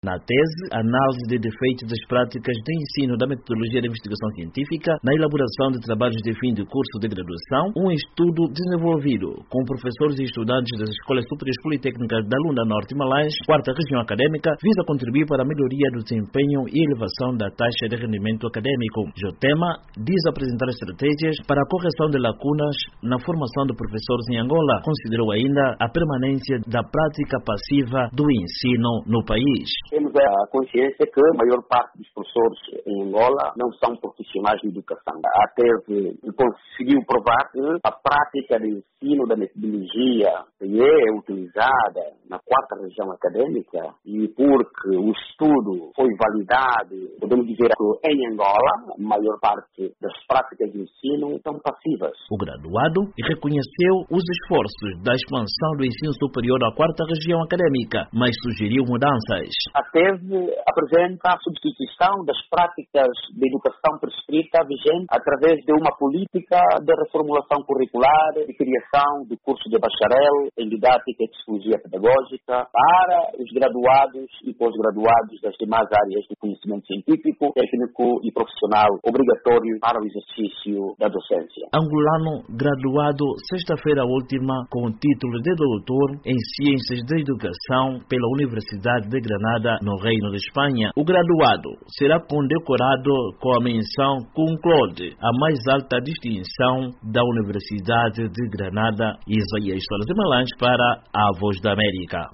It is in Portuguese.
Na tese, análise de defeitos das práticas de ensino da metodologia de investigação científica na elaboração de trabalhos de fim de curso de graduação, um estudo desenvolvido com professores e estudantes das Escolas Superiores Politécnicas da Lunda Norte Malães, quarta região académica, visa contribuir para a melhoria do desempenho e elevação da taxa de rendimento académico. O tema diz apresentar estratégias para a correção de lacunas na formação de professores em Angola. Considerou ainda a permanência da prática passiva do ensino no país. Temos a consciência que a maior parte dos professores em Angola não são profissionais de educação. A tese conseguiu provar que a prática de ensino da metodologia que é utilizada na quarta região académica e porque o estudo foi validado, podemos dizer que em Angola a maior parte das práticas de ensino são passivas. O graduado reconheceu os esforços da expansão do ensino superior à quarta região académica, mas sugeriu mudanças. A tese apresenta a substituição das práticas de educação prescrita vigente através de uma política de reformulação curricular e criação do curso de bacharel em didática e psicologia pedagógica para os graduados e pós-graduados das demais áreas do conhecimento científico, técnico e profissional obrigatório para o exercício da docência. Angolano graduado sexta-feira última com o título de doutor em Ciências da Educação pela Universidade de Granada, no Reino de Espanha. O graduado será condecorado com a menção Cum Laude, a mais alta distinção da Universidade de Granada. Isaías Soares de Malães para a Voz da América.